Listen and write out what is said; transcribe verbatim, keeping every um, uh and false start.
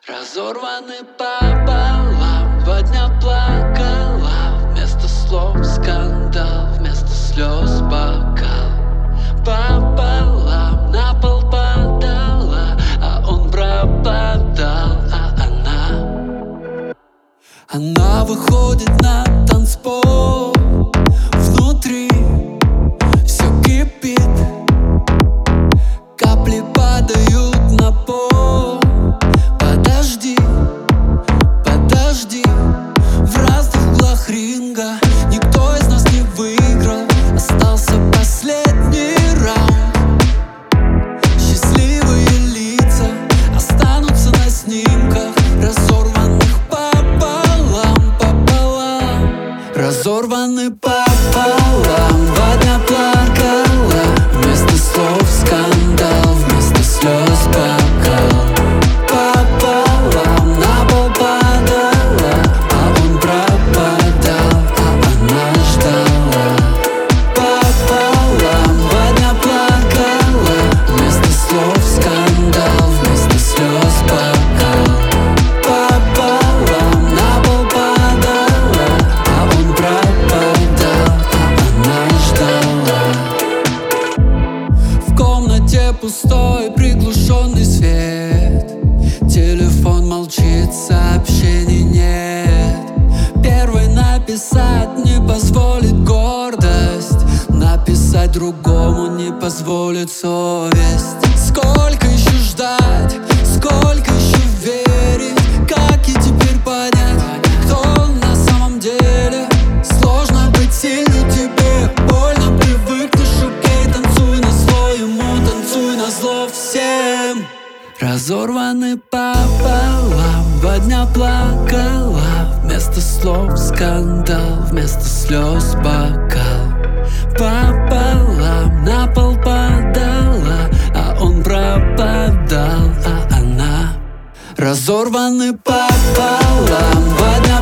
Разорваны пополам, два дня плакала. Вместо слов скандал, вместо слез бокал. Пополам на пол падала, а он пропадал, а она Она выходит на танцпол. Внутри все кипит, капли падают на пол. Подожди, подожди, в разных углах ринга никто из нас не выиграл. Остался последний раунд. Счастливые лица останутся на снимках, разорванных пополам, пополам. Разорваны пополам, два дня плакала. Вместо слов скандал, вместо слез бокал. Пополам на пол падала, а он пропадал, а она ждала. Пополам, два дня плакала. Вместо слов скандал, вместо слез бокал. Пополам на пол падала, а он пропадал, а она ждала. В комнате пустой, приглушенный свет. Телефон молчит, сообщений нет. Первой написать не позволит гордость, написать другому не позволит совесть. Сколько еще ждать, сколько еще верить? Как и теперь понять, кто он на самом деле? Сложно быть сильной, тебе больно, привыкнешь, окей. Танцуй на зло ему, танцуй на зло всем. Разорваны пополам, два дня плакала. Вместо слов скандал, вместо слез бокал. Пополам на пол падала, а он пропадал, а она. Разорваны пополам, два дня